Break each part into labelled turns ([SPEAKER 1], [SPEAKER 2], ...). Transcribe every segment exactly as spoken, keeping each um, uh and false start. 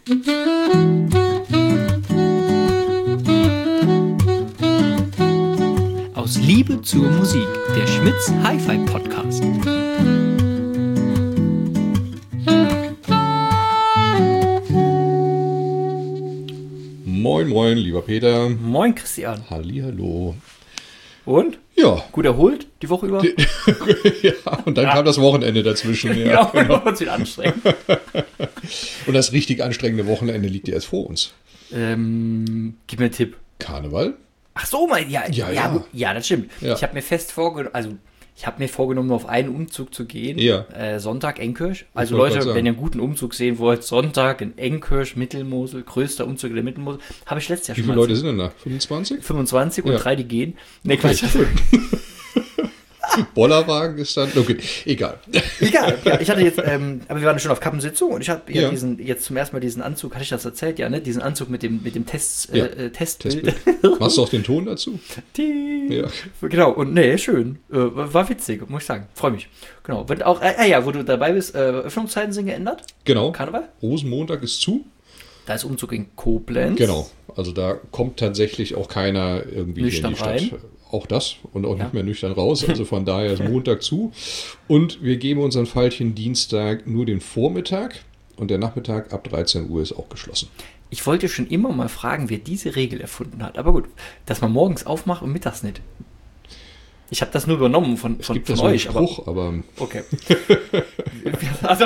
[SPEAKER 1] Aus Liebe zur Musik, der Schmitz Hi-Fi Podcast.
[SPEAKER 2] Moin, moin, lieber Peter.
[SPEAKER 1] Moin, Christian.
[SPEAKER 2] Hallihallo.
[SPEAKER 1] Und?
[SPEAKER 2] Ja.
[SPEAKER 1] Gut erholt die Woche über?
[SPEAKER 2] Ja, und dann ja. kam das Wochenende dazwischen.
[SPEAKER 1] Ja, genau. Und wieder anstrengend.
[SPEAKER 2] Und das richtig anstrengende Wochenende liegt ja erst vor uns.
[SPEAKER 1] Ähm, gib mir einen Tipp.
[SPEAKER 2] Karneval?
[SPEAKER 1] Ach so, mein, ja, ja,
[SPEAKER 2] Ja,
[SPEAKER 1] ja,
[SPEAKER 2] ja.
[SPEAKER 1] ja das stimmt.
[SPEAKER 2] Ja.
[SPEAKER 1] Ich habe mir fest vorgenommen, also ich habe mir vorgenommen, nur auf einen Umzug zu gehen.
[SPEAKER 2] Ja.
[SPEAKER 1] Äh, Sonntag Enkirch. Also
[SPEAKER 2] wollte
[SPEAKER 1] Leute,
[SPEAKER 2] gerade
[SPEAKER 1] wenn ihr
[SPEAKER 2] sagen.
[SPEAKER 1] einen guten Umzug sehen wollt, Sonntag in Enkirch, Mittelmosel, größter Umzug der Mittelmosel, habe ich letztes Jahr
[SPEAKER 2] Wie
[SPEAKER 1] schon
[SPEAKER 2] viele
[SPEAKER 1] mal
[SPEAKER 2] Leute sind denn da? fünfundzwanzig?
[SPEAKER 1] fünfundzwanzig und
[SPEAKER 2] Ja.
[SPEAKER 1] drei, die gehen. Ne, Quatsch.
[SPEAKER 2] Bollerwagen ist dann, okay, egal.
[SPEAKER 1] Egal, ja, ich hatte jetzt, ähm, aber wir waren schon auf Kappensitzung und ich habe ja.
[SPEAKER 2] Ja.
[SPEAKER 1] diesen, jetzt zum ersten Mal diesen Anzug, hatte ich das erzählt, ja, ne? Diesen Anzug mit dem, mit dem Test,
[SPEAKER 2] Ja.
[SPEAKER 1] äh, Testbild.
[SPEAKER 2] Testbild. Machst du auch den Ton dazu?
[SPEAKER 1] Die-
[SPEAKER 2] Ja.
[SPEAKER 1] Genau, und nee, schön. Äh, war witzig, muss ich sagen. Freue mich. Genau. Wenn auch, äh, ja, wo du dabei bist, äh, Öffnungszeiten sind geändert.
[SPEAKER 2] Genau.
[SPEAKER 1] Karneval.
[SPEAKER 2] Rosenmontag ist zu.
[SPEAKER 1] Da ist Umzug in Koblenz.
[SPEAKER 2] Genau. Also da kommt tatsächlich auch keiner irgendwie
[SPEAKER 1] Nüchtern
[SPEAKER 2] hier in die Stadt.
[SPEAKER 1] rein.
[SPEAKER 2] Auch das und auch
[SPEAKER 1] Ja.
[SPEAKER 2] nicht mehr nüchtern raus. Also von daher ist Montag zu. Und wir geben unseren Pfeilchen Dienstag nur den Vormittag. Und der Nachmittag ab dreizehn Uhr ist auch geschlossen.
[SPEAKER 1] Ich wollte schon immer mal fragen, wer diese Regel erfunden hat. Aber gut, dass man morgens aufmacht und mittags nicht. Ich habe das nur übernommen von,
[SPEAKER 2] Es
[SPEAKER 1] von,
[SPEAKER 2] gibt
[SPEAKER 1] von
[SPEAKER 2] das so einen
[SPEAKER 1] euch.
[SPEAKER 2] Spruch, aber, aber
[SPEAKER 1] Okay. Also,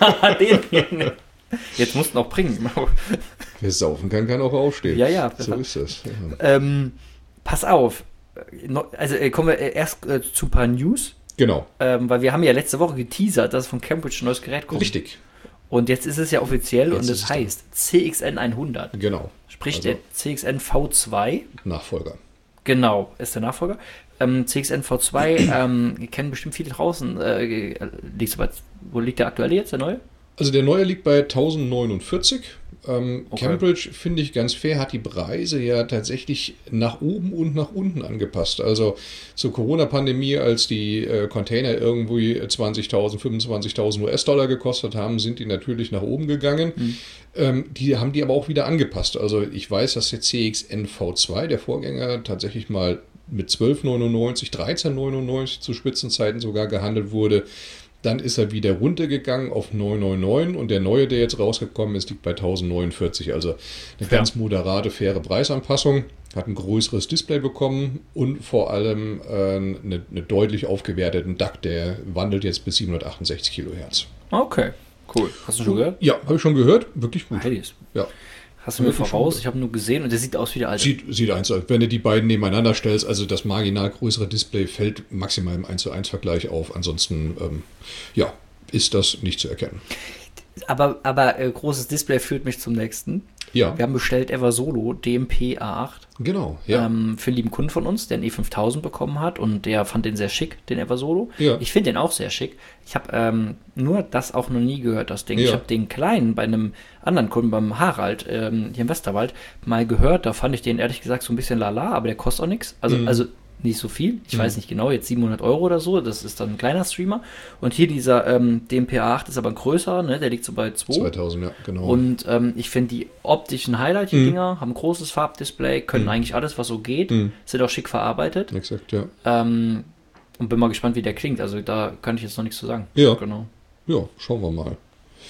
[SPEAKER 1] den hier nicht. Jetzt mussten auch bringen.
[SPEAKER 2] wer saufen kann, kann auch aufstehen.
[SPEAKER 1] Ja, ja.
[SPEAKER 2] So ist das. Ja.
[SPEAKER 1] Ähm, pass auf. No- Also äh, kommen wir äh, erst äh, zu ein paar News.
[SPEAKER 2] Genau.
[SPEAKER 1] Ähm, weil wir haben ja letzte Woche geteasert, dass von Cambridge ein neues Gerät kommt.
[SPEAKER 2] Richtig.
[SPEAKER 1] Und jetzt ist es ja offiziell
[SPEAKER 2] Jetzt
[SPEAKER 1] und
[SPEAKER 2] ist
[SPEAKER 1] es
[SPEAKER 2] es
[SPEAKER 1] heißt C X N hundert.
[SPEAKER 2] Genau.
[SPEAKER 1] Sprich
[SPEAKER 2] Also-
[SPEAKER 1] der C X N V zwei.
[SPEAKER 2] Nachfolger.
[SPEAKER 1] Genau, ist der Nachfolger. Ähm, C X N V zwei ähm, kennen bestimmt viele draußen. Äh, liegt's bei, wo liegt der aktuelle jetzt, der neue?
[SPEAKER 2] Also der neue liegt bei tausendneunundvierzig. Ähm,
[SPEAKER 1] Okay.
[SPEAKER 2] Cambridge, finde ich ganz fair, hat die Preise ja tatsächlich nach oben und nach unten angepasst. Also zur Corona-Pandemie, als die äh, Container irgendwie zwanzigtausend, fünfundzwanzigtausend U S-Dollar gekostet haben, sind die natürlich nach oben gegangen.
[SPEAKER 1] Mhm.
[SPEAKER 2] Ähm, die haben die aber auch wieder angepasst. Also ich weiß, dass der C X N V zwei, der Vorgänger, tatsächlich mal mit zwölf neunundneunzig, dreizehn neunundneunzig zu Spitzenzeiten sogar gehandelt wurde. Dann ist er wieder runtergegangen auf neun neunundneunzig und der neue, der jetzt rausgekommen ist, liegt bei tausendneunundvierzig. Also eine
[SPEAKER 1] Fair.
[SPEAKER 2] ganz moderate, faire Preisanpassung. Hat ein größeres Display bekommen und vor allem äh, eine, eine deutlich aufgewerteten D A C. Der wandelt jetzt bis siebenhundertachtundsechzig Kilohertz.
[SPEAKER 1] Okay, cool. Hast du schon gehört?
[SPEAKER 2] Ja, habe ich schon gehört. Wirklich gut.
[SPEAKER 1] Heilis.
[SPEAKER 2] Ja.
[SPEAKER 1] Hast du mir
[SPEAKER 2] Wirklich
[SPEAKER 1] voraus?
[SPEAKER 2] schon.
[SPEAKER 1] Ich habe nur gesehen und der sieht aus wie der alte.
[SPEAKER 2] Sieht, sieht eins aus. Wenn du die beiden nebeneinander stellst, also das marginal größere Display fällt maximal im eins zu eins Vergleich auf. Ansonsten, ähm, ja, ist das nicht zu erkennen.
[SPEAKER 1] Aber, aber äh, großes Display führt mich zum nächsten.
[SPEAKER 2] Ja,
[SPEAKER 1] Wir haben bestellt Eversolo D M P A acht.
[SPEAKER 2] genau. Ja.
[SPEAKER 1] Ähm, für einen lieben Kunden von uns, der einen E fünftausend bekommen hat und der fand den sehr schick, den Eversolo.
[SPEAKER 2] Ja.
[SPEAKER 1] Ich finde den auch sehr schick. Ich habe ähm, nur das auch noch nie gehört, das Ding.
[SPEAKER 2] Ja.
[SPEAKER 1] Ich habe den kleinen bei einem anderen Kunden, beim Harald, ähm, hier im Westerwald, mal gehört. Da fand ich den ehrlich gesagt so ein bisschen lala, aber der kostet auch nichts. Also,
[SPEAKER 2] Mhm.
[SPEAKER 1] also nicht so viel. Ich
[SPEAKER 2] Mhm.
[SPEAKER 1] weiß nicht genau, jetzt siebenhundert Euro oder so. Das ist dann ein kleiner Streamer. Und hier dieser ähm, D M P A acht ist aber ein größer, ne? Der liegt so bei zwei.
[SPEAKER 2] zweitausend, ja, genau.
[SPEAKER 1] Und ähm, ich finde die optischen Highlight, die
[SPEAKER 2] Mhm.
[SPEAKER 1] Dinger, haben ein großes Farbdisplay, können
[SPEAKER 2] Mhm.
[SPEAKER 1] eigentlich alles, was so geht,
[SPEAKER 2] Mhm.
[SPEAKER 1] sind auch schick verarbeitet.
[SPEAKER 2] Exakt, ja.
[SPEAKER 1] Ähm, und bin mal gespannt, wie der klingt. Also da kann ich jetzt noch nichts zu sagen.
[SPEAKER 2] Ja.
[SPEAKER 1] Genau.
[SPEAKER 2] Ja, schauen wir mal.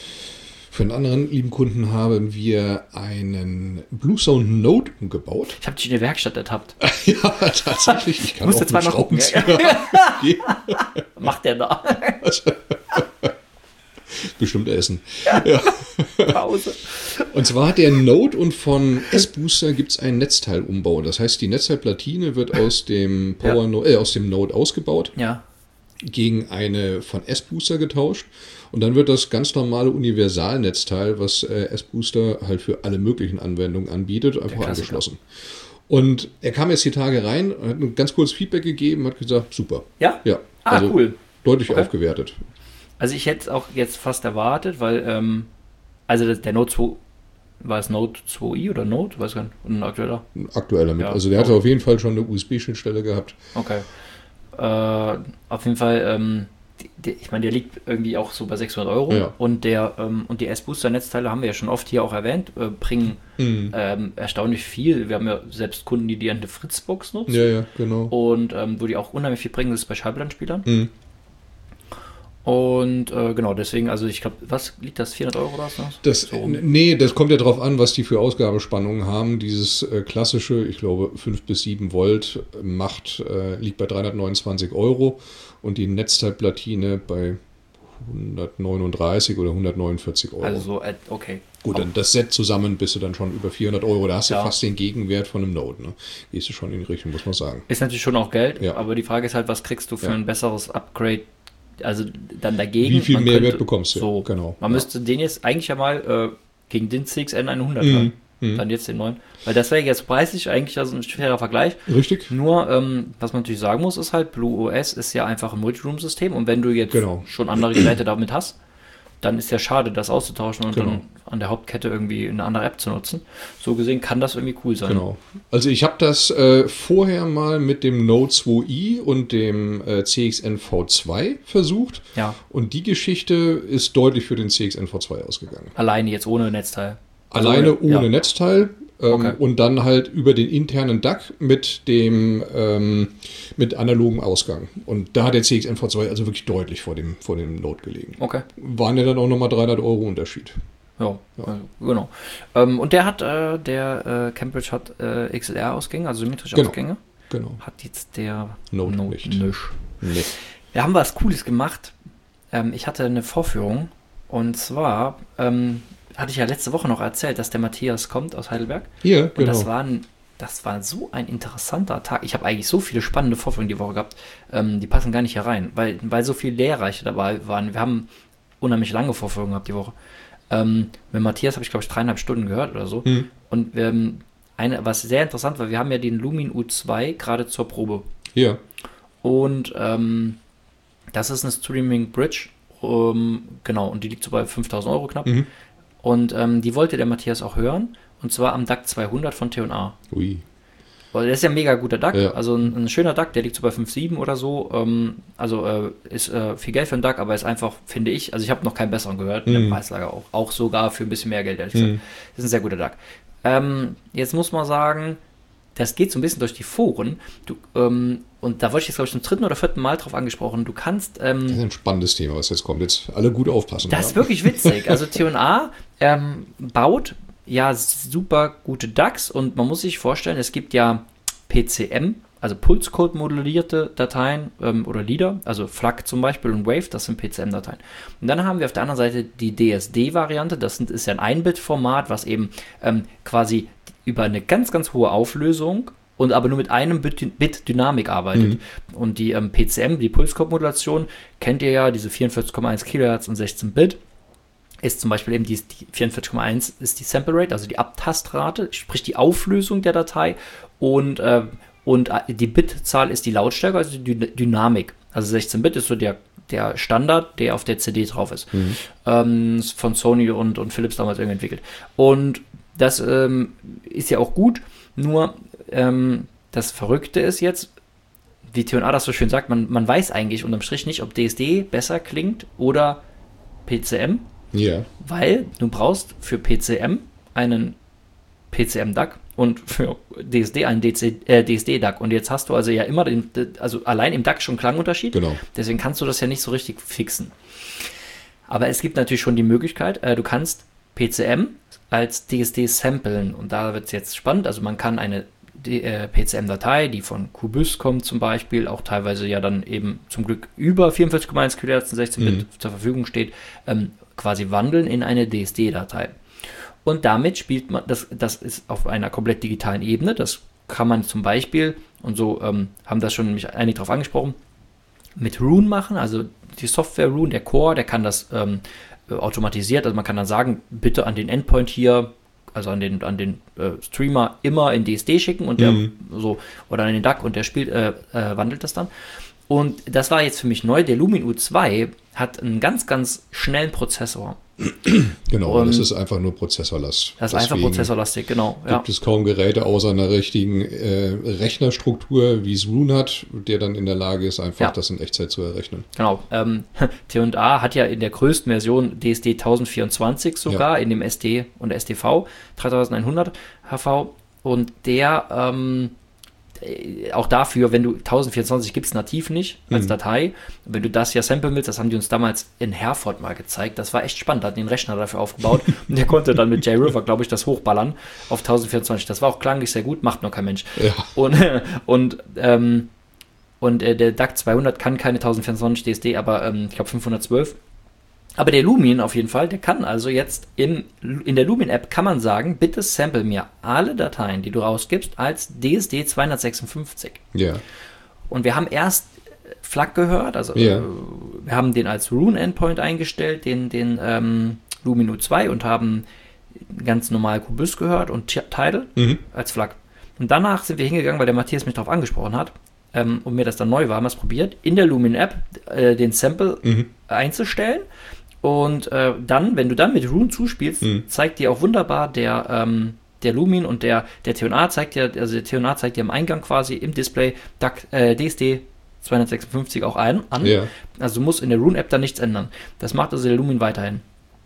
[SPEAKER 2] Für einen anderen lieben Kunden haben wir einen Blue Sound Note umgebaut.
[SPEAKER 1] Ich habe dich in der Werkstatt ertappt.
[SPEAKER 2] Ja, tatsächlich. Ich kann
[SPEAKER 1] Musst
[SPEAKER 2] auch
[SPEAKER 1] du zwar
[SPEAKER 2] mit
[SPEAKER 1] mal gucken,
[SPEAKER 2] Schraubenzieher gehen.
[SPEAKER 1] Macht der da?
[SPEAKER 2] Bestimmt essen.
[SPEAKER 1] Pause.
[SPEAKER 2] Und zwar hat der Note und von S-Booster gibt es einen Netzteilumbau. Das heißt, die Netzteilplatine wird aus dem Power
[SPEAKER 1] Ja.
[SPEAKER 2] No- äh, aus dem Note ausgebaut,
[SPEAKER 1] Ja.
[SPEAKER 2] gegen eine von S-Booster getauscht. Und dann wird das ganz normale Universalnetzteil, was äh, S-Booster halt für alle möglichen Anwendungen anbietet, einfach
[SPEAKER 1] Klassiker.
[SPEAKER 2] angeschlossen. Und er kam jetzt die Tage rein, hat ein ganz kurzes Feedback gegeben, hat gesagt, super.
[SPEAKER 1] Ja?
[SPEAKER 2] Ja,
[SPEAKER 1] Ah,
[SPEAKER 2] also
[SPEAKER 1] cool.
[SPEAKER 2] deutlich
[SPEAKER 1] Okay.
[SPEAKER 2] aufgewertet.
[SPEAKER 1] Also ich hätte es auch jetzt fast erwartet, weil, ähm, also das, der Note zwei, war es Note zwei i oder Note? Weiß gar nicht. Und ein aktueller?
[SPEAKER 2] Ein aktueller mit.
[SPEAKER 1] Ja.
[SPEAKER 2] Also der hatte auf jeden Fall schon eine U S B-Schnittstelle gehabt.
[SPEAKER 1] Okay. Äh, auf jeden Fall, ähm, die, die, ich meine, der liegt irgendwie auch so bei sechshundert Euro.
[SPEAKER 2] Ja.
[SPEAKER 1] Und der ähm, und die S-Booster-Netzteile haben wir ja schon oft hier auch erwähnt, äh, bringen
[SPEAKER 2] Mhm.
[SPEAKER 1] ähm, erstaunlich viel. Wir haben ja selbst Kunden, die die eine Fritzbox nutzen.
[SPEAKER 2] Ja, ja, genau.
[SPEAKER 1] Und ähm, wo die auch unheimlich viel bringen, das ist bei Schallplattenspielern.
[SPEAKER 2] Mhm.
[SPEAKER 1] Und äh, genau, deswegen, also ich glaube, was liegt das, vierhundert Euro oder so?
[SPEAKER 2] Das,
[SPEAKER 1] So rum.
[SPEAKER 2] nee, das kommt ja drauf an, was die für Ausgabespannungen haben. Dieses äh, klassische, ich glaube, fünf bis sieben Volt macht, äh, liegt bei dreihundertneunundzwanzig Euro und die Netzteilplatine bei hundertneununddreißig oder hundertneunundvierzig Euro.
[SPEAKER 1] Also so, äh, okay.
[SPEAKER 2] Gut, dann das Set zusammen bist du dann schon über vierhundert Euro. Da hast du
[SPEAKER 1] Ja.
[SPEAKER 2] fast den Gegenwert von einem Note. Ne? Gehst du schon in die Richtung, muss man sagen.
[SPEAKER 1] Ist natürlich schon auch Geld,
[SPEAKER 2] Ja.
[SPEAKER 1] aber die Frage ist halt, was kriegst du für
[SPEAKER 2] Ja.
[SPEAKER 1] ein besseres Upgrade, also dann dagegen?
[SPEAKER 2] Wie viel
[SPEAKER 1] Man
[SPEAKER 2] Mehrwert
[SPEAKER 1] könnte-
[SPEAKER 2] bekommst du?
[SPEAKER 1] So,
[SPEAKER 2] Genau.
[SPEAKER 1] man
[SPEAKER 2] Ja.
[SPEAKER 1] müsste den jetzt eigentlich ja mal äh, gegen den C X N hundert
[SPEAKER 2] Mhm.
[SPEAKER 1] hören.
[SPEAKER 2] Mhm.
[SPEAKER 1] Dann jetzt den neuen. Weil das wäre jetzt preislich eigentlich also ein fairer Vergleich.
[SPEAKER 2] Richtig?
[SPEAKER 1] Nur, ähm, was man natürlich sagen muss, ist halt, Blue O S ist ja einfach ein Multiroom-System und wenn du jetzt
[SPEAKER 2] Genau.
[SPEAKER 1] schon andere Geräte damit hast, dann ist ja schade, das auszutauschen und
[SPEAKER 2] Genau.
[SPEAKER 1] dann an der Hauptkette irgendwie eine andere App zu nutzen. So gesehen kann das irgendwie cool sein.
[SPEAKER 2] Genau. Also ich habe das äh, vorher mal mit dem Note zwei i und dem äh, C X N V zwei versucht.
[SPEAKER 1] Ja,
[SPEAKER 2] Und die Geschichte ist deutlich für den C X N V zwei ausgegangen.
[SPEAKER 1] alleine jetzt ohne Netzteil. Also
[SPEAKER 2] Alleine ohne
[SPEAKER 1] ja.
[SPEAKER 2] Netzteil ähm,
[SPEAKER 1] Okay.
[SPEAKER 2] und dann halt über den internen D A C mit dem ähm, mit analogem Ausgang. Und da hat der C X N V zwei also wirklich deutlich vor dem, vor dem Note gelegen.
[SPEAKER 1] Okay.
[SPEAKER 2] Waren ja dann auch nochmal dreihundert Euro Unterschied.
[SPEAKER 1] Ja, also, genau. Ähm, und der hat, äh, der äh, Cambridge hat äh, X L R-Ausgänge, also symmetrische
[SPEAKER 2] Genau.
[SPEAKER 1] Ausgänge.
[SPEAKER 2] Genau.
[SPEAKER 1] Hat jetzt der
[SPEAKER 2] Note nicht. Nee.
[SPEAKER 1] Wir haben was Cooles gemacht. Ähm, ich hatte eine Vorführung und zwar ähm, hatte ich ja letzte Woche noch erzählt, dass der Matthias kommt aus Heidelberg.
[SPEAKER 2] Hier,
[SPEAKER 1] Und
[SPEAKER 2] genau.
[SPEAKER 1] das war ein, das war so ein interessanter Tag. Ich habe eigentlich so viele spannende Vorführungen die Woche gehabt, ähm, die passen gar nicht hier rein, weil, weil so viele Lehrreiche dabei waren. Wir haben unheimlich lange Vorführungen gehabt die Woche. Ähm, mit Matthias habe ich, glaube ich, dreieinhalb Stunden gehört oder so.
[SPEAKER 2] Hm.
[SPEAKER 1] Und wir haben eine, was sehr interessant war, wir haben ja den Lumin U zwei gerade zur Probe.
[SPEAKER 2] Hier.
[SPEAKER 1] Und ähm, das ist eine Streaming Bridge. Ähm, genau, und die liegt so bei fünftausend Euro knapp.
[SPEAKER 2] Mhm.
[SPEAKER 1] Und ähm, die wollte der Matthias auch hören. Und zwar am D A C zweihundert von T und A.
[SPEAKER 2] Ui.
[SPEAKER 1] Weil das ist ja ein mega guter D A C.
[SPEAKER 2] Ja.
[SPEAKER 1] Also ein, ein schöner D A C, der liegt so bei fünf Komma sieben oder so. Ähm, also äh, ist äh, viel Geld für einen D A C, aber ist einfach, finde ich, also ich habe noch keinen besseren gehört. In der
[SPEAKER 2] Mhm.
[SPEAKER 1] Preislage auch. Auch sogar für ein bisschen mehr Geld, ehrlich gesagt.
[SPEAKER 2] Mhm.
[SPEAKER 1] Das ist ein sehr guter D A C. Ähm, jetzt muss man sagen, das geht so ein bisschen durch die Foren. Du, ähm, und da wollte ich jetzt, glaube ich, zum dritten oder vierten Mal drauf angesprochen. Du kannst. Ähm,
[SPEAKER 2] Das ist ein spannendes Thema, was jetzt kommt. Jetzt alle gut aufpassen.
[SPEAKER 1] das ist wirklich witzig. Also T und A ähm, baut ja super gute D A Cs und man muss sich vorstellen, es gibt ja P C M, also Pulse-Code modellierte Dateien ähm, oder Lieder, also F L A C zum Beispiel und Wave, das sind P C M-Dateien. Und dann haben wir auf der anderen Seite die D S D-Variante, das sind, ist ja ein ein-Bit-Format, was eben ähm, quasi über eine ganz, ganz hohe Auflösung und aber nur mit einem Bit, Bit Dynamik arbeitet.
[SPEAKER 2] Mhm.
[SPEAKER 1] Und die ähm, P C M, die Pulse-Code-Modulation, kennt ihr ja, diese vierundvierzig Komma eins Kilohertz und sechzehn Bit. Ist zum Beispiel eben die, die vierundvierzig Komma eins ist die Sample Rate, also die Abtastrate, sprich die Auflösung der Datei und, äh, und die Bitzahl ist die Lautstärke, also die Dy- Dynamik. Also sechzehn Bit ist so der, der Standard, der auf der C D drauf ist.
[SPEAKER 2] Mhm.
[SPEAKER 1] Ähm, ist von Sony und, und Philips damals irgendwie entwickelt. Und das ähm, ist ja auch gut, nur ähm, das Verrückte ist jetzt, wie T und A das so schön sagt, man, man weiß eigentlich unterm Strich nicht, ob D S D besser klingt oder P C M.
[SPEAKER 2] Ja.
[SPEAKER 1] Weil du brauchst für P C M einen P C M-D A C und für D S D einen D C, äh, D S D-D A C. Und jetzt hast du also ja immer den, also allein im D A C schon Klangunterschied.
[SPEAKER 2] Genau.
[SPEAKER 1] Deswegen kannst du das ja nicht so richtig fixen. Aber es gibt natürlich schon die Möglichkeit, äh, du kannst P C M als D S D samplen. Und da wird es jetzt spannend. Also man kann eine die, äh, P C M-Datei, die von Qbus kommt zum Beispiel, auch teilweise ja dann eben zum Glück über vierundvierzig Komma eins Kilohertz und sechzehn Bit
[SPEAKER 2] Mhm.
[SPEAKER 1] zur Verfügung steht, ähm, quasi wandeln in eine D S D-Datei. Und damit spielt man, das, das ist auf einer komplett digitalen Ebene, das kann man zum Beispiel, und so ähm, haben das schon nämlich einige drauf angesprochen, mit Rune machen, also die Software Rune, der Core, der kann das ähm, automatisiert, also man kann dann sagen, bitte an den Endpoint hier, also an den, an den äh, Streamer immer in D S D schicken und der
[SPEAKER 2] Mhm.
[SPEAKER 1] so, oder an den D A C und der spielt, äh, äh, wandelt das dann. Und das war jetzt für mich neu. Der Lumin U zwei hat einen ganz, ganz schnellen Prozessor.
[SPEAKER 2] Genau,
[SPEAKER 1] Und
[SPEAKER 2] das ist einfach nur Prozessorlast.
[SPEAKER 1] Das ist einfach
[SPEAKER 2] Deswegen
[SPEAKER 1] prozessorlastig, genau. Ja.
[SPEAKER 2] Gibt es kaum Geräte außer einer richtigen äh, Rechnerstruktur, wie es Roon hat, der dann in der Lage ist, einfach
[SPEAKER 1] Ja.
[SPEAKER 2] das in Echtzeit zu errechnen.
[SPEAKER 1] Genau. Ähm, T und A hat ja in der größten Version D S D tausendvierundzwanzig sogar, in dem S D und S D V dreitausendeinhundert H V. Und der, ähm, äh, auch dafür, wenn du tausendvierundzwanzig gibt es nativ nicht als
[SPEAKER 2] Mhm.
[SPEAKER 1] Datei. Wenn du das ja samplen willst, das haben die uns damals in Herford mal gezeigt. Das war echt spannend, da hatten die einen Rechner dafür aufgebaut und der konnte dann mit J-River, glaube ich, das hochballern auf tausendvierundzwanzig. Das war auch klanglich sehr gut, macht nur kein Mensch.
[SPEAKER 2] Ja.
[SPEAKER 1] Und, und, ähm, und äh, der D A C zweihundert kann keine tausendvierundzwanzig D S D, aber ähm, ich glaube fünfhundertzwölf. Aber der Lumin auf jeden Fall, der kann also jetzt in, in der Lumin-App kann man sagen, bitte sample mir alle Dateien, die du rausgibst, als D S D zweihundertsechsundfünfzig.
[SPEAKER 2] Ja.
[SPEAKER 1] Und wir haben erst F L A C gehört, also
[SPEAKER 2] Ja.
[SPEAKER 1] äh, wir haben den als Rune-Endpoint eingestellt, den, den ähm, Lumin U zwei und haben ganz normal Qbuz gehört und T- Tidal
[SPEAKER 2] Mhm.
[SPEAKER 1] als F L A C. Und danach sind wir hingegangen, weil der Matthias mich darauf angesprochen hat, ähm, und mir das dann neu war, haben wir es probiert, in der Lumin-App äh, den Sample
[SPEAKER 2] Mhm.
[SPEAKER 1] einzustellen. Und äh, dann, wenn du dann mit Rune zuspielst,
[SPEAKER 2] Mhm.
[SPEAKER 1] zeigt dir auch wunderbar der, ähm, der Lumin und der, der T und A zeigt dir, also der T und A zeigt dir im Eingang quasi im Display D A C, äh, D S D zweihundertsechsundfünfzig auch ein, an.
[SPEAKER 2] Ja.
[SPEAKER 1] Also du musst in der Rune-App da nichts ändern. Das macht also der Lumin weiterhin.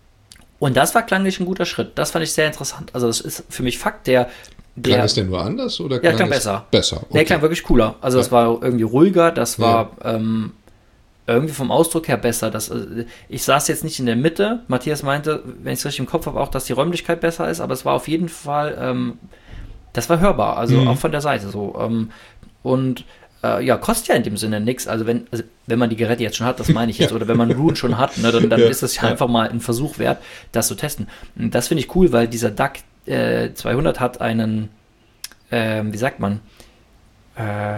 [SPEAKER 1] Und das war klanglich ein guter Schritt. Das fand ich sehr interessant. Also das ist für mich Fakt, der... der
[SPEAKER 2] Klang es denn nur anders? Oder
[SPEAKER 1] Ja, klang
[SPEAKER 2] es
[SPEAKER 1] besser.
[SPEAKER 2] Besser, okay.
[SPEAKER 1] Der klang wirklich cooler. Also das
[SPEAKER 2] Ja.
[SPEAKER 1] war irgendwie ruhiger, das war ähm, irgendwie vom Ausdruck her besser. Das, äh, ich saß jetzt nicht in der Mitte. Matthias meinte, wenn ich es richtig im Kopf habe, auch, dass die Räumlichkeit besser ist, aber es war auf jeden Fall, ähm, das war hörbar, also
[SPEAKER 2] Mhm.
[SPEAKER 1] auch von der Seite so. Ähm, und äh, ja, kostet ja in dem Sinne nichts. Also wenn, also wenn man die Geräte jetzt schon hat, das meine ich jetzt,
[SPEAKER 2] Ja.
[SPEAKER 1] oder wenn man Rune schon hat, ne, dann, dann
[SPEAKER 2] Ja,
[SPEAKER 1] ist das ja,
[SPEAKER 2] ja.
[SPEAKER 1] einfach mal ein Versuch wert, das zu testen. Und das finde ich cool, weil dieser D A C äh, zweihundert hat einen, ähm, wie sagt man, äh,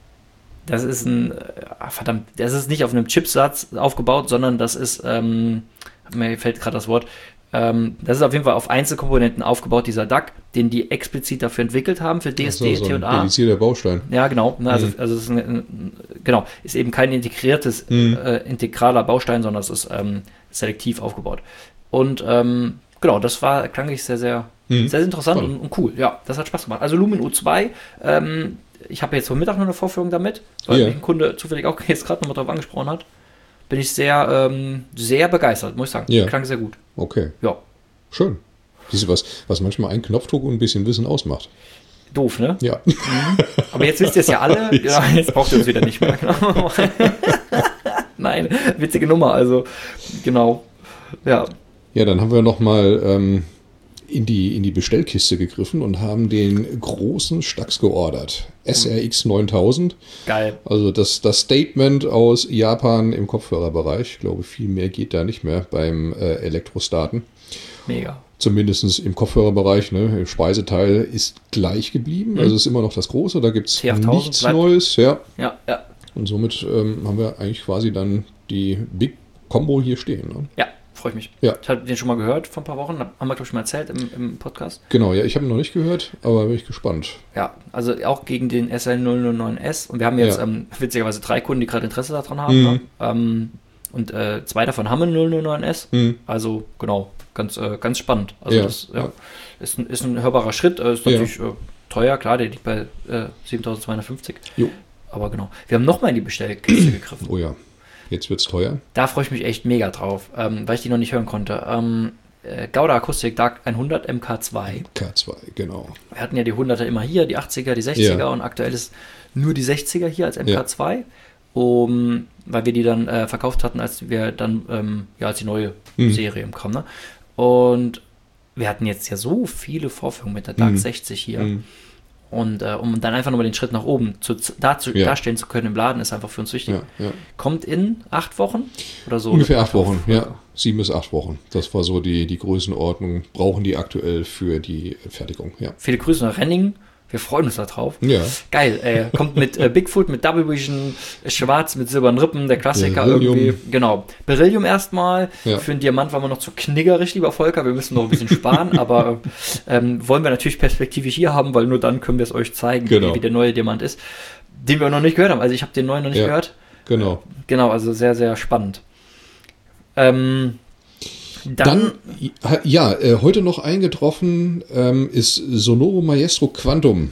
[SPEAKER 1] das ist ein, äh, verdammt, das ist nicht auf einem Chipsatz aufgebaut, sondern das ist, ähm, mir fällt gerade das Wort, ähm, das ist auf jeden Fall auf Einzelkomponenten aufgebaut, dieser D A C, den die explizit dafür entwickelt haben, für D S D,
[SPEAKER 2] Ach so, so
[SPEAKER 1] T
[SPEAKER 2] ein
[SPEAKER 1] und A.
[SPEAKER 2] dedizierter Baustein.
[SPEAKER 1] Ja, genau. Ne, also,
[SPEAKER 2] Mhm.
[SPEAKER 1] also es ist ein, ein, genau, ist eben kein integriertes,
[SPEAKER 2] Mhm.
[SPEAKER 1] äh, integraler Baustein, sondern es ist ähm, selektiv aufgebaut. Und ähm, genau, das war klanglich sehr, sehr,
[SPEAKER 2] Mhm.
[SPEAKER 1] sehr interessant
[SPEAKER 2] Toll.
[SPEAKER 1] und, und cool. Ja, das hat Spaß gemacht. Also Lumin U zwei, ähm, ich habe jetzt heute Mittag noch eine Vorführung damit, weil
[SPEAKER 2] Ja.
[SPEAKER 1] mich ein Kunde zufällig auch jetzt gerade nochmal drauf angesprochen hat. Bin ich sehr, ähm, sehr begeistert, muss ich sagen.
[SPEAKER 2] Ja.
[SPEAKER 1] Klang sehr gut.
[SPEAKER 2] Okay,
[SPEAKER 1] Ja,
[SPEAKER 2] schön. Siehst du, was, was manchmal ein Knopfdruck und ein bisschen Wissen ausmacht.
[SPEAKER 1] doof, ne?
[SPEAKER 2] Ja.
[SPEAKER 1] Aber jetzt wisst ihr es ja alle. Ja, jetzt braucht ihr uns wieder nicht mehr. Genau. Nein, witzige Nummer, also genau. Ja,
[SPEAKER 2] Ja, dann haben wir nochmal ähm, in, die, in die Bestellkiste gegriffen und haben den großen Stax geordert. S R X neuntausend.
[SPEAKER 1] geil.
[SPEAKER 2] Also das, das Statement aus Japan im Kopfhörerbereich. Ich glaube, viel mehr geht da nicht mehr beim äh, Elektrostaten.
[SPEAKER 1] Mega.
[SPEAKER 2] Zumindest im Kopfhörerbereich. Ne? Im Speiseteil ist gleich geblieben.
[SPEAKER 1] Mhm.
[SPEAKER 2] Also ist immer noch das große. Da gibt es
[SPEAKER 1] T achttausend
[SPEAKER 2] nichts
[SPEAKER 1] bleibt.
[SPEAKER 2] Neues. Ja.
[SPEAKER 1] Ja, ja.
[SPEAKER 2] Und somit ähm, haben wir eigentlich quasi dann die Big Combo hier stehen. Ne?
[SPEAKER 1] Ja, freue ich mich.
[SPEAKER 2] Ja.
[SPEAKER 1] Ich habe den schon mal gehört vor ein paar Wochen. Haben wir, glaube ich, mal erzählt im, im Podcast.
[SPEAKER 2] Genau, ja, ich habe ihn noch nicht gehört, aber bin ich gespannt.
[SPEAKER 1] Ja, also auch gegen den S L null null neun S. Und wir haben jetzt
[SPEAKER 2] Ja.
[SPEAKER 1] ähm, witzigerweise drei Kunden, die gerade Interesse daran haben.
[SPEAKER 2] Mhm.
[SPEAKER 1] Ne? Ähm, und äh, zwei davon haben einen null null neun S.
[SPEAKER 2] Mhm.
[SPEAKER 1] Also genau, ganz, äh, ganz spannend. Also
[SPEAKER 2] Ja,
[SPEAKER 1] das ja,
[SPEAKER 2] ja.
[SPEAKER 1] Ist, ein, ist ein hörbarer Schritt. Äh, ist
[SPEAKER 2] Ja.
[SPEAKER 1] natürlich äh, teuer, klar, der liegt bei äh, siebentausendzweihundertfünfzig.
[SPEAKER 2] Jo.
[SPEAKER 1] Aber genau. Wir haben nochmal in die Bestellkiste gegriffen.
[SPEAKER 2] Oh ja, jetzt wird's teuer.
[SPEAKER 1] Da freue ich mich echt mega drauf, ähm, weil ich die noch nicht hören konnte. Ähm, äh, Gauda Akustik D A C hundert M K zwei.
[SPEAKER 2] K zwei, genau.
[SPEAKER 1] Wir hatten ja die hunderter immer hier, die achtziger, die sechziger
[SPEAKER 2] Ja.
[SPEAKER 1] und aktuell ist nur die sechziger hier als M K zwei, um, weil wir die dann äh, verkauft hatten, als wir dann, ähm, ja, als die neue
[SPEAKER 2] Mhm.
[SPEAKER 1] Serie kam. Ne? Und wir hatten jetzt ja so viele Vorführungen mit der D A C
[SPEAKER 2] Mhm.
[SPEAKER 1] sechzig hier.
[SPEAKER 2] Mhm.
[SPEAKER 1] Und äh, um dann einfach nochmal den Schritt nach oben zu, dazu,
[SPEAKER 2] Ja.
[SPEAKER 1] darstellen zu können im Laden, ist einfach für uns wichtig.
[SPEAKER 2] Ja, ja.
[SPEAKER 1] Kommt in acht Wochen oder so?
[SPEAKER 2] Ungefähr acht Wochen, ja. Sieben bis acht Wochen. Das war so die, die Größenordnung. Brauchen die aktuell für die Fertigung, ja.
[SPEAKER 1] Viele Grüße nach Renningen. Wir freuen uns da drauf.
[SPEAKER 2] Ja.
[SPEAKER 1] Geil, äh, kommt mit äh, Bigfoot, mit Double Vision, schwarz mit silbernen Rippen, der Klassiker
[SPEAKER 2] Beryllium.
[SPEAKER 1] irgendwie. Genau. Beryllium erstmal.
[SPEAKER 2] Ja.
[SPEAKER 1] Für einen Diamant waren wir noch zu kniggerig, lieber Volker. Wir müssen noch ein bisschen sparen, aber ähm, wollen wir natürlich perspektivisch hier haben, weil nur dann können wir es euch zeigen,
[SPEAKER 2] Genau.
[SPEAKER 1] wie, wie der neue Diamant ist. Den wir noch nicht gehört haben. Also ich habe den neuen noch nicht
[SPEAKER 2] Ja.
[SPEAKER 1] gehört.
[SPEAKER 2] Genau.
[SPEAKER 1] Genau, also sehr, sehr spannend. Ähm,
[SPEAKER 2] Dann, dann ja, äh, heute noch eingetroffen ähm, ist Sonoro Maestro Quantum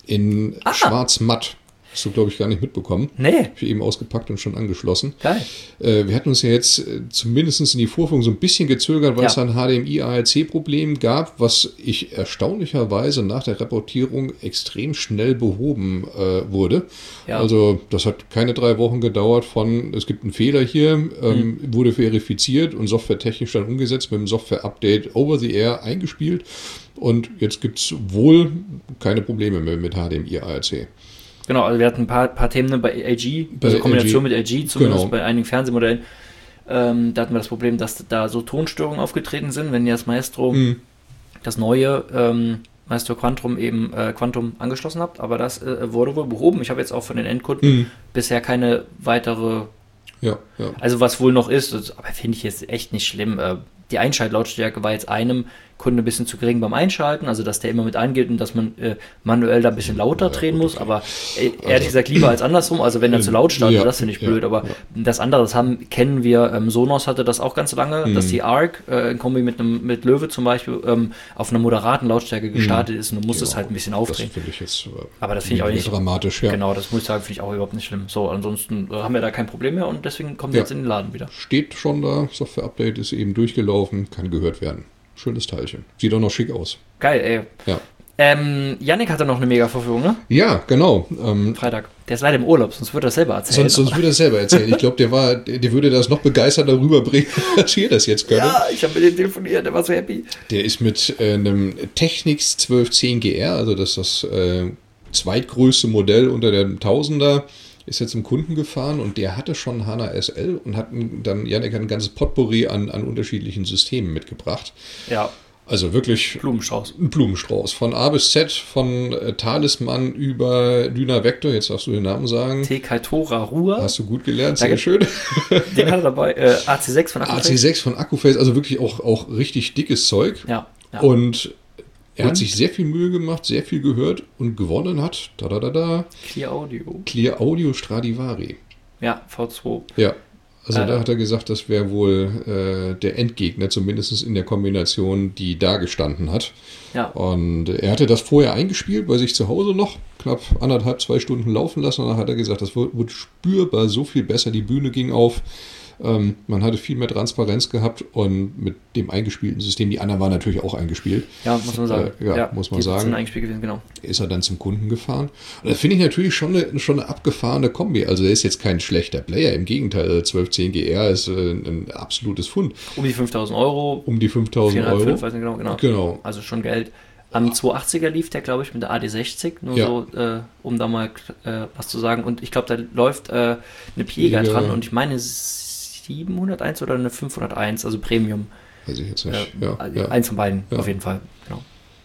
[SPEAKER 2] in ah. schwarz-matt. Hast du, glaube ich, gar nicht mitbekommen.
[SPEAKER 1] Nee.
[SPEAKER 2] Ich eben ausgepackt und schon angeschlossen.
[SPEAKER 1] Geil.
[SPEAKER 2] Äh, wir hatten uns ja jetzt äh, zumindest in die Vorführung so ein bisschen gezögert, weil ja. es ein H D M I A R C-Problem gab, was ich erstaunlicherweise nach der Reportierung extrem schnell behoben äh, wurde. Ja. Also das hat keine drei Wochen gedauert von, es gibt einen Fehler hier, ähm, mhm. wurde verifiziert und softwaretechnisch dann umgesetzt, mit dem Software-Update over the air eingespielt. Und jetzt gibt es wohl keine Probleme mehr mit H D M I A R C.
[SPEAKER 1] Genau, also wir hatten ein paar, paar Themen bei L G, bei also Kombination L G, mit L G, zumindest genau. bei einigen Fernsehmodellen. Ähm, da hatten wir das Problem, dass da so Tonstörungen aufgetreten sind, wenn ihr das Maestro, mhm. das neue ähm, Maestro Quantum eben äh, Quantum angeschlossen habt, aber das äh, wurde wohl behoben. Ich habe jetzt auch von den Endkunden mhm. bisher keine weitere,
[SPEAKER 2] ja, ja.
[SPEAKER 1] also was wohl noch ist, das, aber finde ich jetzt echt nicht schlimm. Äh, die Einschaltlautstärke war jetzt einem Kunde ein bisschen zu gering beim Einschalten, also dass der immer mit eingeht und dass man äh, manuell da ein bisschen lauter drehen muss, aber äh, ehrlich also, gesagt lieber als andersrum, also wenn er zu laut startet, ja, das finde ich blöd, ja, aber ja. das andere, das haben, kennen wir, ähm, Sonos hatte das auch ganz lange, mhm. dass die Arc äh, in Kombi mit einem mit Löwe zum Beispiel ähm, auf einer moderaten Lautstärke gestartet mhm. ist und du musst genau. es halt ein bisschen aufdrehen.
[SPEAKER 2] Das finde ich jetzt äh,
[SPEAKER 1] aber das finde ich auch nicht
[SPEAKER 2] dramatisch, ja.
[SPEAKER 1] Genau, das muss ich sagen, finde ich auch überhaupt nicht schlimm. So, ansonsten äh, haben wir da kein Problem mehr und deswegen kommt ja. jetzt in den Laden wieder.
[SPEAKER 2] Steht schon da, Software-Update ist eben durchgelaufen, kann gehört werden. Schönes Teilchen. Sieht auch noch schick aus.
[SPEAKER 1] Geil, ey.
[SPEAKER 2] Ja.
[SPEAKER 1] Ähm, Yannick hatte noch eine Mega-Vorführung, ne?
[SPEAKER 2] Ja, genau. Ähm,
[SPEAKER 1] Freitag. Der ist leider im Urlaub, sonst würde er das selber erzählen.
[SPEAKER 2] Sonst, sonst würde er das selber erzählen. Ich glaube, der war, der, der würde das noch begeisterter rüberbringen, als wir das jetzt können.
[SPEAKER 1] Ja, ich habe mit dem telefoniert, der war so happy.
[SPEAKER 2] Der ist mit äh, einem Technics zwölf zehn G R, also das ist das äh, zweitgrößte Modell unter dem Tausender, ist jetzt zum Kunden gefahren und der hatte schon HANA S L und hat dann, Yannick hat ein ganzes Potpourri an, an unterschiedlichen Systemen mitgebracht.
[SPEAKER 1] Ja.
[SPEAKER 2] Also wirklich
[SPEAKER 1] Blumenstrauß.
[SPEAKER 2] Ein Blumenstrauß. Von A bis Z, von äh, Talisman über Dynavector, jetzt darfst du den Namen sagen.
[SPEAKER 1] T-Kaitora Ruhr.
[SPEAKER 2] Hast du gut gelernt, sehr schön.
[SPEAKER 1] Den hat er dabei, äh, A C sechs von Accuface.
[SPEAKER 2] A C sechs von Accuface, also wirklich auch, auch richtig dickes Zeug.
[SPEAKER 1] Ja. ja.
[SPEAKER 2] Und er und? hat sich sehr viel Mühe gemacht, sehr viel gehört und gewonnen hat. Da, da, da, da.
[SPEAKER 1] Clear Audio.
[SPEAKER 2] Clear Audio Stradivari.
[SPEAKER 1] Ja, V zwei.
[SPEAKER 2] Ja. Also äh, da hat er gesagt, das wäre wohl äh, der Endgegner, zumindest in der Kombination, die da gestanden hat.
[SPEAKER 1] Ja.
[SPEAKER 2] Und er hatte das vorher eingespielt, bei sich zu Hause noch, knapp anderthalb, zwei Stunden laufen lassen. Und dann hat er gesagt, das wurde spürbar so viel besser, die Bühne ging auf. Ähm, man hatte viel mehr Transparenz gehabt und mit dem eingespielten System, die anderen waren natürlich auch eingespielt.
[SPEAKER 1] Ja, muss man sagen.
[SPEAKER 2] Äh, ja, ja, muss man
[SPEAKER 1] die
[SPEAKER 2] sagen.
[SPEAKER 1] Sind eingespielt gewesen, genau.
[SPEAKER 2] Ist er dann zum Kunden gefahren. Und das finde ich natürlich schon eine, schon eine abgefahrene Kombi. Also er ist jetzt kein schlechter Player, im Gegenteil, zwölf zehn G R ist äh, ein absolutes Fund.
[SPEAKER 1] Um die fünftausend Euro.
[SPEAKER 2] Um die fünftausend Euro.
[SPEAKER 1] fünf, weiß nicht genau, genau.
[SPEAKER 2] Genau.
[SPEAKER 1] Also schon Geld. Am zweihundertachtziger lief der, glaube ich, mit der A D sechzig, nur
[SPEAKER 2] ja.
[SPEAKER 1] so, äh, um da mal äh, was zu sagen. Und ich glaube, da läuft äh, eine Piega ja. dran und ich meine siebenhunderteins oder eine fünfhunderteins, also Premium.
[SPEAKER 2] Weiß ich jetzt nicht.
[SPEAKER 1] Äh,
[SPEAKER 2] ja,
[SPEAKER 1] also
[SPEAKER 2] ja.
[SPEAKER 1] Eins von beiden,
[SPEAKER 2] ja.
[SPEAKER 1] auf jeden Fall. Genau.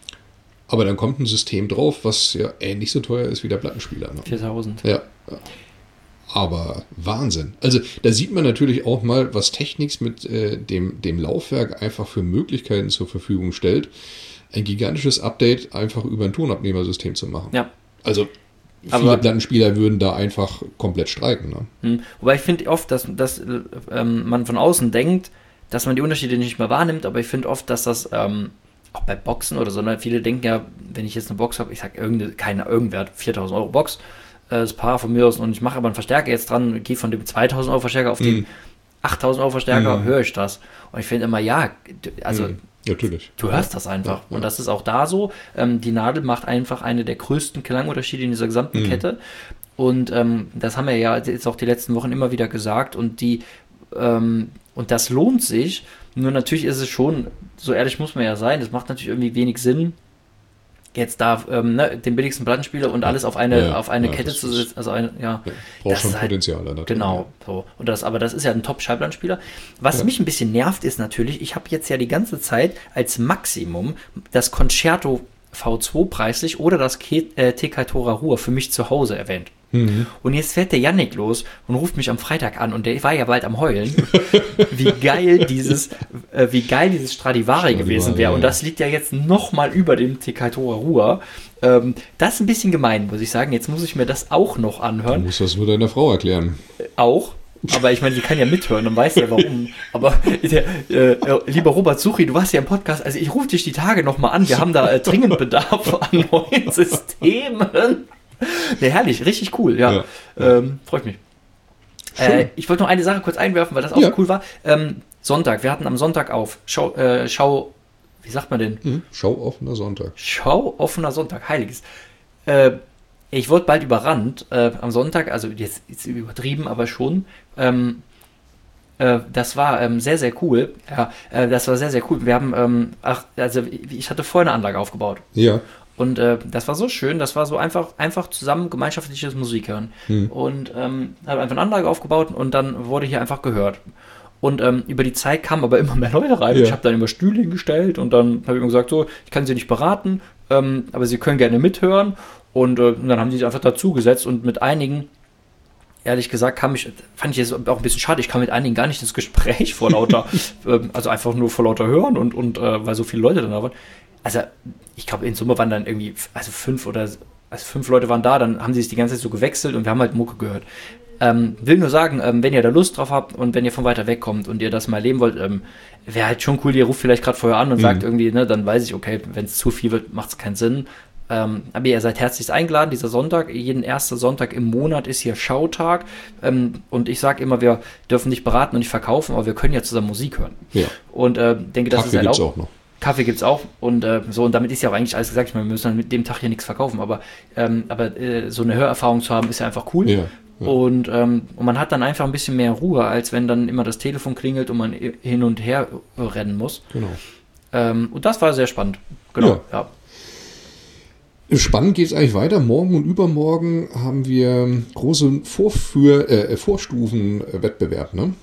[SPEAKER 2] Aber dann kommt ein System drauf, was ja ähnlich so teuer ist wie der Plattenspieler. Ne?
[SPEAKER 1] viertausend.
[SPEAKER 2] Ja. ja. Aber Wahnsinn. Also da sieht man natürlich auch mal, was Technics mit äh, dem, dem Laufwerk einfach für Möglichkeiten zur Verfügung stellt, ein gigantisches Update einfach über ein Tonabnehmersystem zu machen.
[SPEAKER 1] Ja.
[SPEAKER 2] Also viele Aber, Plattenspieler würden da einfach komplett streiken. Ne?
[SPEAKER 1] Mh. Wobei ich finde oft, dass, dass ähm, man von außen denkt, dass man die Unterschiede nicht mehr wahrnimmt, aber ich finde oft, dass das ähm, auch bei Boxen oder so, ne, viele denken ja, wenn ich jetzt eine Box habe, ich sage irgendeine, keine irgendwer viertausend Euro Box, äh, das Paar von mir aus und ich mache aber einen Verstärker jetzt dran, gehe von dem zweitausend Euro Verstärker auf den mm. achttausend Euro Verstärker, mm. höre ich das. Und ich finde immer, ja, also
[SPEAKER 2] mm. Natürlich.
[SPEAKER 1] Du hörst das einfach. Ja, ja. Und das ist auch da so. Ähm, die Nadel macht einfach eine der größten Klangunterschiede in dieser gesamten mhm. Kette. Und ähm, das haben wir ja jetzt auch die letzten Wochen immer wieder gesagt. Und die ähm, und das lohnt sich. Nur natürlich ist es schon, so ehrlich muss man ja sein, das macht natürlich irgendwie wenig Sinn, jetzt da ähm, ne, den billigsten Plattenspieler und alles auf eine, ja, auf eine ja, Kette zu setzen. Also eine, ja,
[SPEAKER 2] ja, braucht schon halt, Potenzial. Natürlich.
[SPEAKER 1] Genau. So. Und das, aber das ist ja ein Top-Schallplattenspieler. Was ja. mich ein bisschen nervt, ist natürlich, ich habe jetzt ja die ganze Zeit als Maximum das Concerto V zwei preislich oder das T-Kaitora Ruhr für mich zu Hause erwähnt. Mhm. Und jetzt fährt der Yannick los und ruft mich am Freitag an und der war ja bald am Heulen, wie geil dieses, äh, wie geil dieses Stradivari, Stradivari gewesen wäre. Ja. Und das liegt ja jetzt nochmal über dem T-Kaitora Ruhr. Ähm, das ist ein bisschen gemein, muss ich sagen. Jetzt muss ich mir das auch noch anhören.
[SPEAKER 2] Du musst das nur deiner Frau erklären.
[SPEAKER 1] Äh, auch. Aber ich meine, sie kann ja mithören, dann weiß ja warum. Aber der, äh, lieber Robert Suchi, du warst ja im Podcast, also ich rufe dich die Tage nochmal an, wir haben da äh, dringend Bedarf an neuen Systemen. Ne, herrlich, richtig cool, ja. ja. Ähm, freut mich. Äh, ich wollte noch eine Sache kurz einwerfen, weil das auch ja. cool war. Ähm, Sonntag, wir hatten am Sonntag auf Schau, äh, Schau, wie sagt man denn?
[SPEAKER 2] Mhm. Schauoffener Sonntag.
[SPEAKER 1] Schauoffener Sonntag, heiliges. Äh, ich wurde bald überrannt äh, am Sonntag, also jetzt ist übertrieben, aber schon. Ähm, äh, das war ähm, sehr, sehr cool. Ja, äh, das war sehr, sehr cool. Wir haben, ähm, ach, also ich hatte vorher eine Anlage aufgebaut.
[SPEAKER 2] Ja.
[SPEAKER 1] Und äh, das war so schön, das war so einfach, einfach zusammen gemeinschaftliches Musik hören. Hm. Und ähm, habe einfach eine Anlage aufgebaut und dann wurde hier einfach gehört. Und ähm, über die Zeit kamen aber immer mehr Leute rein. Ja. Ich habe dann immer Stühle hingestellt und dann habe ich immer gesagt, so, ich kann sie nicht beraten, ähm, aber sie können gerne mithören. Und, äh, und dann haben die sich einfach dazugesetzt und mit einigen, ehrlich gesagt, kam ich, fand ich jetzt auch ein bisschen schade, ich kam mit einigen gar nicht ins Gespräch vor lauter, äh, also einfach nur vor lauter hören und, und äh, weil so viele Leute dann da waren. Also ich glaube, in Summe waren dann irgendwie, also fünf oder, also fünf Leute waren da, dann haben sie sich die ganze Zeit so gewechselt und wir haben halt Mucke gehört. Ähm, will nur sagen, ähm, wenn ihr da Lust drauf habt und wenn ihr von weiter weg kommt und ihr das mal erleben wollt, ähm, wäre halt schon cool, ihr ruft vielleicht gerade vorher an und mhm. sagt irgendwie, ne, dann weiß ich, okay, wenn es zu viel wird, macht es keinen Sinn. Ähm, aber ihr seid herzlichst eingeladen, dieser Sonntag, jeden ersten Sonntag im Monat ist hier Schautag ähm, und ich sage immer, wir dürfen nicht beraten und nicht verkaufen, aber wir können ja zusammen Musik hören.
[SPEAKER 2] Ja.
[SPEAKER 1] Und äh, denke, das
[SPEAKER 2] Kaffee
[SPEAKER 1] ist erlaubt.
[SPEAKER 2] Gibt's auch noch.
[SPEAKER 1] Kaffee gibt es auch und äh, so, und damit ist ja auch eigentlich alles gesagt. Ich meine, wir müssen dann mit dem Tag hier nichts verkaufen, aber, ähm, aber äh, so eine Hörerfahrung zu haben, ist ja einfach cool.
[SPEAKER 2] Ja, ja.
[SPEAKER 1] Und, ähm, und man hat dann einfach ein bisschen mehr Ruhe, als wenn dann immer das Telefon klingelt und man hin und her rennen muss.
[SPEAKER 2] Genau.
[SPEAKER 1] Ähm, und das war sehr spannend. Genau, ja.
[SPEAKER 2] ja. Spannend geht es eigentlich weiter. Morgen und übermorgen haben wir großen Vorführ, äh, Vorstufenwettbewerb, ne?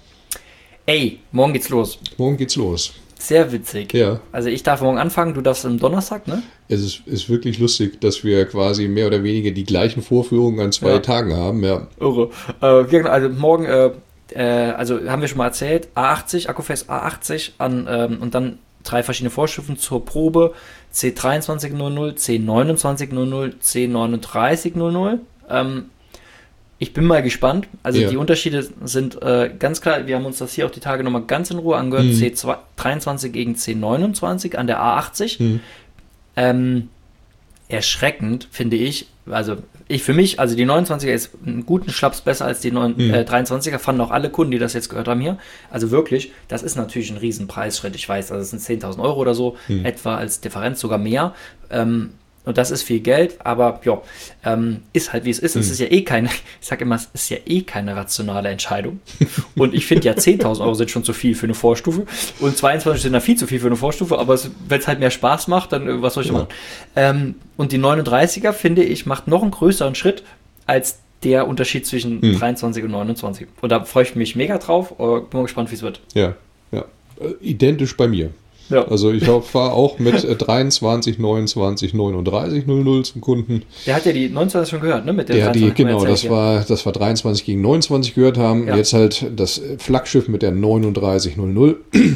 [SPEAKER 1] Ey, morgen geht's los.
[SPEAKER 2] Morgen geht's los.
[SPEAKER 1] Sehr witzig.
[SPEAKER 2] Ja.
[SPEAKER 1] Also ich darf morgen anfangen, du darfst am Donnerstag, ne?
[SPEAKER 2] Es ist, ist wirklich lustig, dass wir quasi mehr oder weniger die gleichen Vorführungen an zwei
[SPEAKER 1] ja.
[SPEAKER 2] Tagen haben. Ja.
[SPEAKER 1] Irre. Äh, also morgen, äh, äh, also haben wir schon mal erzählt, A achtzig, Akkufest A achtzig an, ähm, und dann drei verschiedene Vorstufen zur Probe, C dreiundzwanzig null null, C neunundzwanzig null null, C neununddreißig null null. Ähm, Ich bin mal gespannt. Also ja. die Unterschiede sind äh, ganz klar, wir haben uns das hier auch die Tage nochmal ganz in Ruhe angehört. Mhm. C dreiundzwanzig gegen C neunundzwanzig an der A achtzig. Mhm. Ähm, erschreckend, finde ich. Also ich für mich, also die neunundzwanziger ist einen guten Schlaps besser als die neun, mhm. äh, dreiundzwanziger. Fanden auch alle Kunden, die das jetzt gehört haben hier. Also wirklich, das ist natürlich ein riesen Preisschritt. Ich weiß, also es sind zehntausend Euro oder so, mhm. etwa als Differenz, sogar mehr. Ähm, Und das ist viel Geld, aber ja, ähm, ist halt wie es ist. Mhm. Es ist ja eh keine, ich sag immer, es ist ja eh keine rationale Entscheidung. Und ich finde ja zehntausend Euro sind schon zu viel für eine Vorstufe und zweiundzwanzig sind da viel zu viel für eine Vorstufe, aber wenn es halt mehr Spaß macht, dann was soll ich ja. machen? Ähm, und die neununddreißiger, finde ich, macht noch einen größeren Schritt als der Unterschied zwischen mhm. dreiundzwanzig und neunundzwanzig. Und da freue ich mich mega drauf. Bin mal gespannt, wie es wird.
[SPEAKER 2] Ja, ja. Äh, identisch bei mir.
[SPEAKER 1] Ja.
[SPEAKER 2] Also ich war auch mit dreiundzwanzig, neunundzwanzig, neununddreißig null null zum Kunden.
[SPEAKER 1] Der hat ja die neunundzwanzig schon gehört, ne? Mit der
[SPEAKER 2] ja, die, genau, das war, das war dreiundzwanzig gegen neunundzwanzig gehört haben. Ja. Jetzt halt das Flaggschiff mit der neununddreißig null null.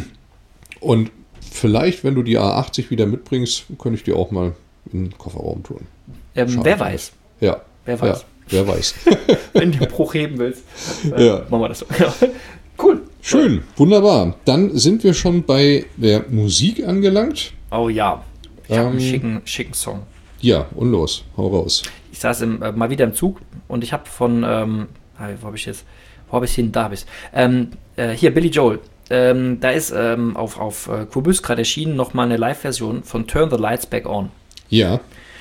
[SPEAKER 2] Und vielleicht, wenn du die A achtzig wieder mitbringst, könnte ich die auch mal in den Kofferraum tun.
[SPEAKER 1] Ähm, wer weiß.
[SPEAKER 2] Ja.
[SPEAKER 1] Wer weiß.
[SPEAKER 2] Ja, wer weiß.
[SPEAKER 1] Wenn du den Bruch heben willst, äh,
[SPEAKER 2] ja.
[SPEAKER 1] machen wir das so. Ja. Cool.
[SPEAKER 2] Schön, wunderbar. Dann sind wir schon bei der Musik angelangt.
[SPEAKER 1] Oh ja, ich habe
[SPEAKER 2] ähm,
[SPEAKER 1] einen schicken, schicken Song.
[SPEAKER 2] Ja, und los, hau raus.
[SPEAKER 1] Ich saß im, äh, mal wieder im Zug und ich habe von, ähm, wo habe ich jetzt, wo habe ich hin, da habe ich ähm, äh, hier, Billy Joel. Ähm, da ist ähm, auf, auf äh, Quobus gerade erschienen nochmal eine Live-Version von Turn the Lights Back On.
[SPEAKER 2] Ja.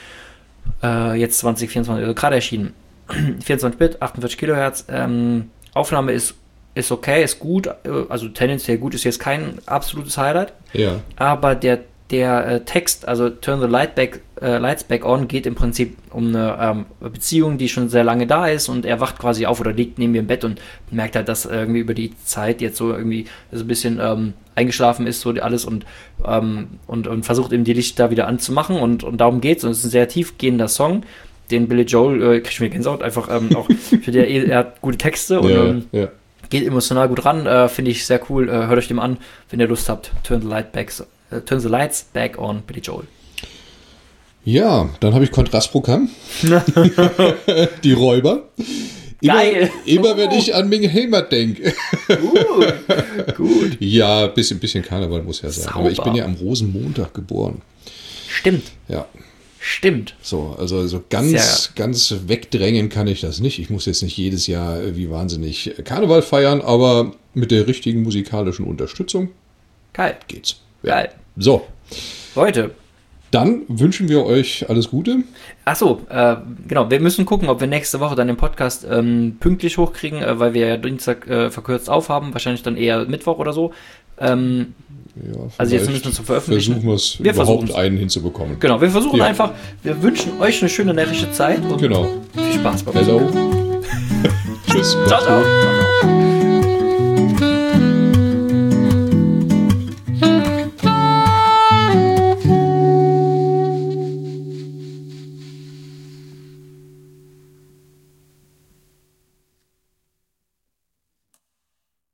[SPEAKER 1] Äh, jetzt zwanzig vierundzwanzig, also gerade erschienen. vierundzwanzig Bit, achtundvierzig Kilohertz. Ähm, Aufnahme ist Ist okay, ist gut, also tendenziell gut, ist jetzt kein absolutes Highlight.
[SPEAKER 2] Ja.
[SPEAKER 1] Aber der, der äh, Text, also Turn the Light back, äh, Lights Back On, geht im Prinzip um eine ähm, Beziehung, die schon sehr lange da ist und er wacht quasi auf oder liegt neben mir im Bett und merkt halt, dass irgendwie über die Zeit jetzt so irgendwie so ein bisschen ähm, eingeschlafen ist, so alles und, ähm, und, und versucht eben die Lichter wieder anzumachen und, und darum geht's und es ist ein sehr tiefgehender Song. Den Billy Joel, äh, krieg ich mir Gänsehaut, einfach ähm, auch für der, er hat gute Texte und
[SPEAKER 2] ja,
[SPEAKER 1] ähm,
[SPEAKER 2] ja.
[SPEAKER 1] geht emotional gut ran, äh, finde ich sehr cool. Äh, hört euch dem an, wenn ihr Lust habt. Turn the, light back, äh, turn the Lights Back On, Billy Joel.
[SPEAKER 2] Ja, dann habe ich Kontrastprogramm. Die Räuber. Immer,
[SPEAKER 1] Geil.
[SPEAKER 2] immer
[SPEAKER 1] Oh.
[SPEAKER 2] wenn ich an Ming Heimat denke.
[SPEAKER 1] Gut. Gut.
[SPEAKER 2] Ja, ein bisschen, bisschen Karneval muss ja sein.
[SPEAKER 1] Sauber.
[SPEAKER 2] Aber ich bin ja am Rosenmontag geboren.
[SPEAKER 1] Stimmt.
[SPEAKER 2] Ja,
[SPEAKER 1] Stimmt.
[SPEAKER 2] so, also so ganz,
[SPEAKER 1] Sehr-
[SPEAKER 2] ganz wegdrängen kann ich das nicht. Ich muss jetzt nicht jedes Jahr äh, wie wahnsinnig Karneval feiern, aber mit der richtigen musikalischen Unterstützung
[SPEAKER 1] Geil.
[SPEAKER 2] geht's. Ja.
[SPEAKER 1] Geil.
[SPEAKER 2] So,
[SPEAKER 1] Leute.
[SPEAKER 2] dann wünschen wir euch alles Gute.
[SPEAKER 1] Achso, äh, genau. Wir müssen gucken, ob wir nächste Woche dann den Podcast ähm, pünktlich hochkriegen, äh, weil wir ja Dienstag äh, verkürzt aufhaben. Wahrscheinlich dann eher Mittwoch oder so. Ähm,
[SPEAKER 2] Ja,
[SPEAKER 1] Also jetzt
[SPEAKER 2] vielleicht
[SPEAKER 1] müssen wir zum Veröffentlichen.
[SPEAKER 2] Versuchen wir es
[SPEAKER 1] Wir
[SPEAKER 2] überhaupt
[SPEAKER 1] versuchen's.
[SPEAKER 2] einen hinzubekommen.
[SPEAKER 1] genau, wir versuchen
[SPEAKER 2] Ja.
[SPEAKER 1] einfach, wir wünschen euch eine schöne närrische Zeit und
[SPEAKER 2] Genau.
[SPEAKER 1] viel Spaß beim
[SPEAKER 2] Hello. Tschüss.
[SPEAKER 1] Ciao,
[SPEAKER 2] macht's gut.
[SPEAKER 1] ciao.